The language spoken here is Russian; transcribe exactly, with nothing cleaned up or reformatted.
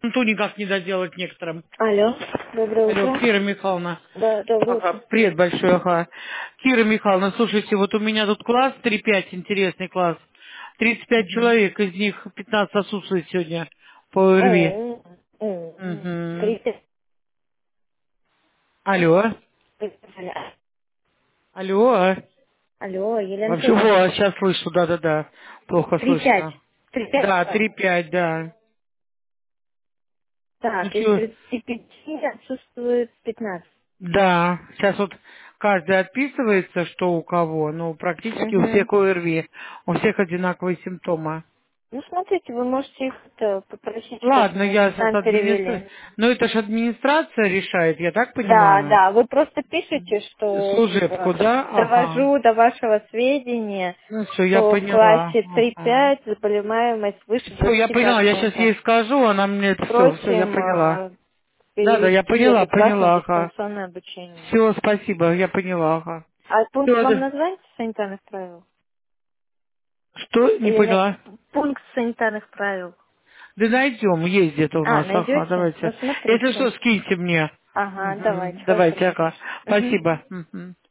ту никак не доделать некоторым. Алло, доброе Алло, утро. Кира Михайловна. Да, доброе Ага, утро. привет большой, ага. Кира Михайловна, слушайте, вот у меня тут класс три пять, интересный класс. тридцать пять Угу. человек, из них пятнадцать отсутствует сегодня по ОРВИ. М, м, м. Угу. Тридцать. Алло, алло. Алло, Елена Вообще, Анатольевна. вот, сейчас слышу, да-да-да. Плохо Три пять. слышно. Три пять. Да, три пять, да. Так, из Ничего. тридцати пяти отсутствует пятнадцать. Да, сейчас вот каждый отписывается, что у кого, но практически у Угу. всех ОРВИ, у всех одинаковые симптомы. Ну, смотрите, вы можете их это, попросить, чтобы Ладно, они я к сейчас нам администра... перевели. Но это же администрация решает, я так Да, понимаю? да, вы просто пишете, что Служебку, типа да? Ага. довожу до вашего сведения, Ну все, я что в поняла. классе три Ага. пять заболеваемость выше Все, я двадцати поняла, я сейчас ей процентов. скажу, она мне это все, все, я Просим поняла. э, Да, да, я перевести поняла, этот класс на поняла, ага. дистанционное обучение. Все, спасибо, я поняла, ага. А пункт Все, вам да. назвать санитарных правил? Что? Не Или нет? поняла. Пункт санитарных правил. Да найдем, есть где-то у А, нас, ага, найдете? Ну, давайте. Если смотрите. что, скиньте мне. Ага, давайте, Мгм. хорошо, Давайте, сейчас. ага. Угу. Спасибо. Мгм.